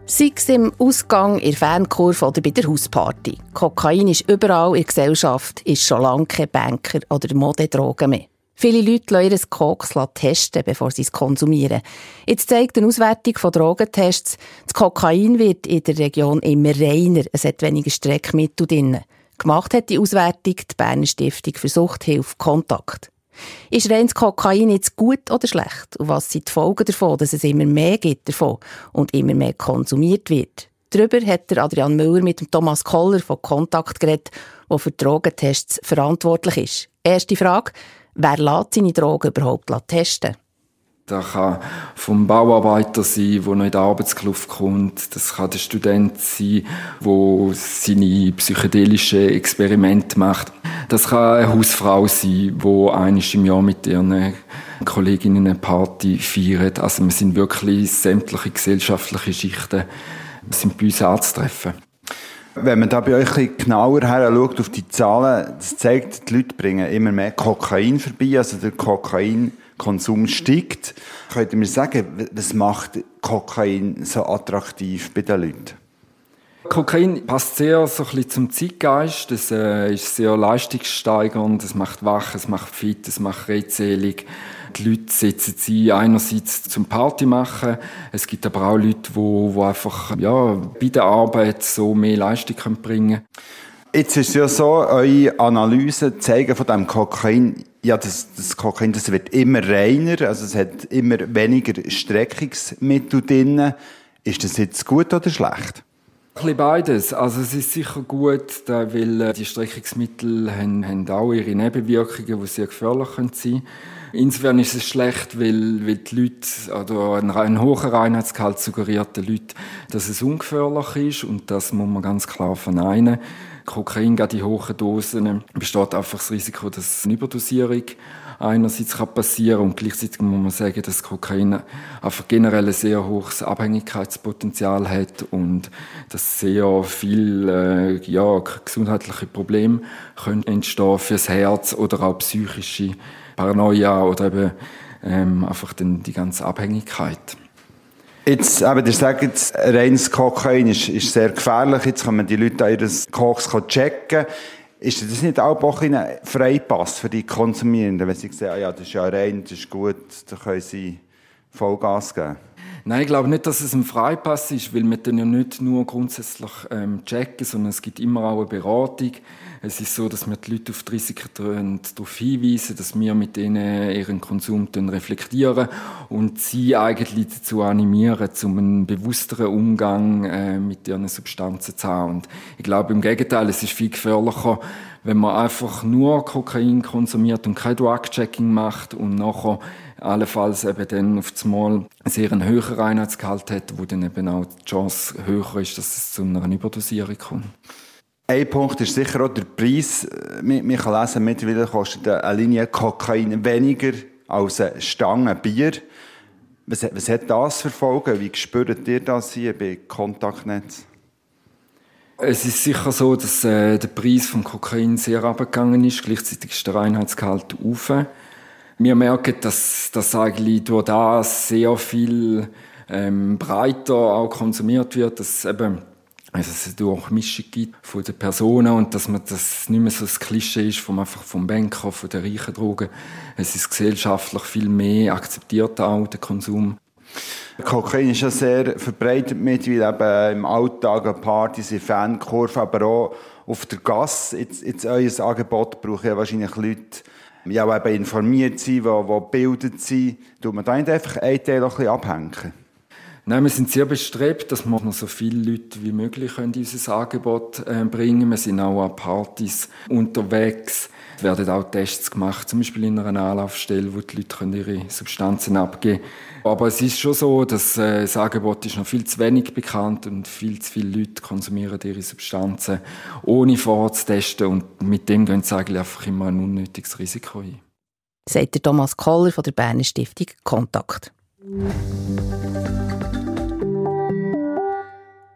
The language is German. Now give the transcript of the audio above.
Sei es im Ausgang, in der Fankurve oder bei der Hausparty. Kokain ist überall in der Gesellschaft, ist schon lange kein Banker oder Modedroge mehr. Viele Leute lassen ihr Koks testen, bevor sie es konsumieren. Jetzt zeigt eine Auswertung von Drogentests, das Kokain wird in der Region immer reiner, es hat weniger Streckmittel drin. Gemacht hat die Auswertung die Berner Stiftung für Suchthilfe Kontakt. Ist reines Kokain jetzt gut oder schlecht? Und was sind die Folgen davon, dass es immer mehr gibt davon und immer mehr konsumiert wird? Darüber hat der Adrian Müller mit dem Thomas Koller von Kontakt geredet, der für die Drogentests verantwortlich ist. Erste Frage: Wer lässt seine Drogen überhaupt testen? Das kann vom Bauarbeiter sein, der noch in die Arbeitskluft kommt. Das kann der Student sein, der seine psychedelischen Experimente macht. Das kann eine Hausfrau sein, die einmal im Jahr mit ihren Kolleginnen eine Party feiert. Also wir sind wirklich sämtliche gesellschaftliche Schichten sind bei uns anzutreffen. Wenn man da bei euch ein bisschen genauer her schaut auf die Zahlen, das zeigt, die Leute bringen immer mehr Kokain vorbei, also der Kokainkonsum steigt. Könnt ihr mir sagen, was macht Kokain so attraktiv bei den Leuten? Kokain passt sehr so ein bisschen zum Zeitgeist. Es ist sehr leistungssteigernd, es macht wach, es macht fit, es macht redselig. Die Leute setzen sie einerseits zum Party machen. Es gibt aber auch Leute, die einfach bei der Arbeit so mehr Leistung bringen können. Jetzt ist es ja so, eure Analysen zeigen von diesem Kokain, das Kokain das wird immer reiner, also es hat immer weniger Streckungsmittel drin. Ist das jetzt gut oder schlecht? Ein bisschen beides. Also es ist sicher gut, weil die Streckungsmittel haben auch ihre Nebenwirkungen, die sehr gefährlich sein können. Insofern ist es schlecht, weil die Leute, oder ein hoher Reinheitsgehalt suggeriert den Leuten, dass es ungefährlich ist, und das muss man ganz klar verneinen. Kokain, gerade in hohen Dosen, besteht einfach das Risiko, dass eine Überdosierung einerseits passieren kann, und gleichzeitig muss man sagen, dass Kokain einfach generell ein sehr hohes Abhängigkeitspotenzial hat und dass sehr viele gesundheitliche Probleme können entstehen fürs Herz oder auch psychische Paranoia oder eben einfach die ganze Abhängigkeit. Jetzt, ihr sagt, reines Kokain ist sehr gefährlich. Jetzt können die Leute ihren Koks checken. Ist das nicht auch ein Freipass für die Konsumierenden, wenn sie sagen, das ist ja rein, das ist gut, da können sie Vollgas geben? Nein, ich glaube nicht, dass es ein Freipass ist, weil wir dann ja nicht nur grundsätzlich checken, sondern es gibt immer auch eine Beratung. Es ist so, dass wir die Leute auf die Risiken darauf hinweisen, dass wir mit ihnen ihren Konsum reflektieren und sie eigentlich dazu animieren, um einen bewussteren Umgang mit ihren Substanzen zu haben. Und ich glaube im Gegenteil, es ist viel gefährlicher, wenn man einfach nur Kokain konsumiert und kein Drug-Checking macht und nachher allenfalls eben dann auf das Mal sehr einen höheren Reinheitsgehalt hat, wo dann eben auch die Chance höher ist, dass es zu einer Überdosierung kommt. Ein Punkt ist sicher auch der Preis. Man kann lesen, mittlerweile kostet eine Linie Kokain weniger als eine Stange Bier. Was hat das für Folgen? Wie spürt ihr das hier bei Kontaktnetz? Es ist sicher so, dass der Preis vom Kokain sehr runtergegangen ist. Gleichzeitig ist der Reinheitsgehalt rauf. Wir merken, dass eigentlich durch das sehr viel breiter auch konsumiert wird, dass es eine Durchmischung gibt von den Personen und dass man das nicht mehr so das Klischee ist vom Banker, von den reichen Drogen. Es ist gesellschaftlich viel mehr akzeptiert auch, der Konsum. Kokain ist ja sehr verbreitet mittlerweile im Alltag, an Partys, in Fankurven, aber auch auf der Gasse. Jetzt euer Angebot braucht ja wahrscheinlich Leute, die eben informiert sind, die gebildet sind. Tut man da nicht einfach einen Teil ein bisschen abhängen? Nein, wir sind sehr bestrebt, dass wir so viele Leute wie möglich in unser Angebot bringen. Wir sind auch an Partys unterwegs. Es werden auch Tests gemacht, zum Beispiel in einer Anlaufstelle, wo die Leute ihre Substanzen abgeben können. Aber es ist schon so, dass das Angebot ist noch viel zu wenig bekannt und viel zu viele Leute konsumieren ihre Substanzen, ohne vorher zu testen. Und mit dem gehen sie eigentlich einfach immer ein unnötiges Risiko ein. Sagt der Thomas Koller von der Berner Stiftung Kontakt.